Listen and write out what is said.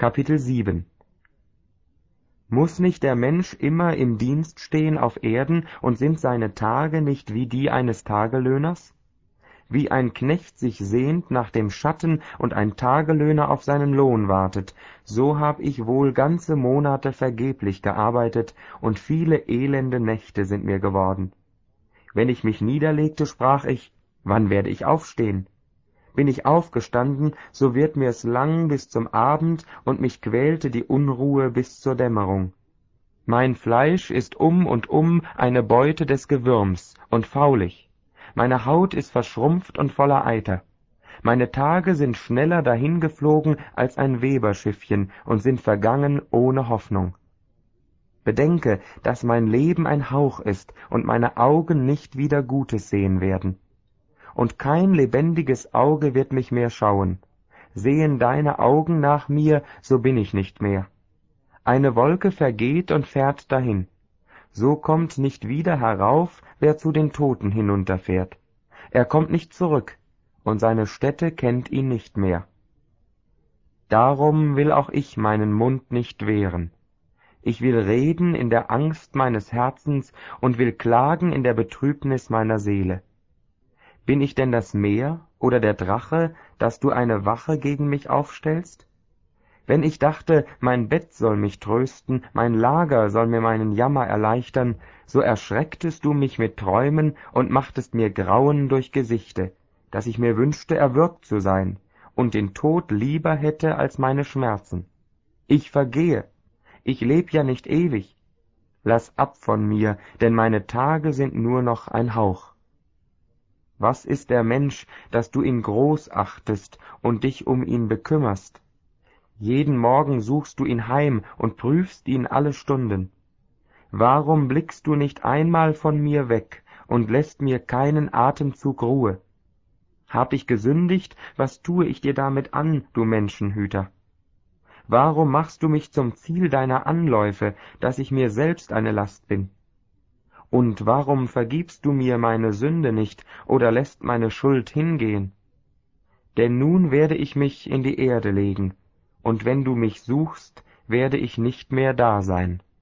Kapitel 7. Muß nicht der Mensch immer im Dienst stehen auf Erden, und sind seine Tage nicht wie die eines Tagelöhners? Wie ein Knecht sich sehnt nach dem Schatten und ein Tagelöhner auf seinen Lohn wartet, so hab ich wohl ganze Monate vergeblich gearbeitet, und viele elende Nächte sind mir geworden. Wenn ich mich niederlegte, sprach ich, wann werde ich aufstehen? Bin ich aufgestanden, so wird mir's lang bis zum Abend, und mich quälte die Unruhe bis zur Dämmerung. Mein Fleisch ist und eine Beute des Gewürms und faulig. Meine Haut ist verschrumpft und voller Eiter. Meine Tage sind schneller dahingeflogen als ein Weberschiffchen und sind vergangen ohne Hoffnung. Bedenke, dass mein Leben ein Hauch ist und meine Augen nicht wieder Gutes sehen werden. Und kein lebendiges Auge wird mich mehr schauen. Sehen deine Augen nach mir, so bin ich nicht mehr. Eine Wolke vergeht und fährt dahin. So kommt nicht wieder herauf, wer zu den Toten hinunterfährt. Er kommt nicht zurück, und seine Stätte kennt ihn nicht mehr. Darum will auch ich meinen Mund nicht wehren. Ich will reden in der Angst meines Herzens und will klagen in der Betrübnis meiner Seele. Bin ich denn das Meer oder der Drache, dass du eine Wache gegen mich aufstellst? Wenn ich dachte, mein Bett soll mich trösten, mein Lager soll mir meinen Jammer erleichtern, so erschrecktest du mich mit Träumen und machtest mir Grauen durch Gesichte, dass ich mir wünschte, erwürgt zu sein und den Tod lieber hätte als meine Schmerzen. Ich vergehe, ich leb ja nicht ewig. Lass ab von mir, denn meine Tage sind nur noch ein Hauch. Was ist der Mensch, dass du ihn groß achtest und dich um ihn bekümmerst? Jeden Morgen suchst du ihn heim und prüfst ihn alle Stunden. Warum blickst du nicht einmal von mir weg und lässt mir keinen Atemzug Ruhe? Hab ich gesündigt, was tue ich dir damit an, du Menschenhüter? Warum machst du mich zum Ziel deiner Anläufe, dass ich mir selbst eine Last bin? Und warum vergibst du mir meine Sünde nicht oder lässt meine Schuld hingehen? Denn nun werde ich mich in die Erde legen, und wenn du mich suchst, werde ich nicht mehr da sein.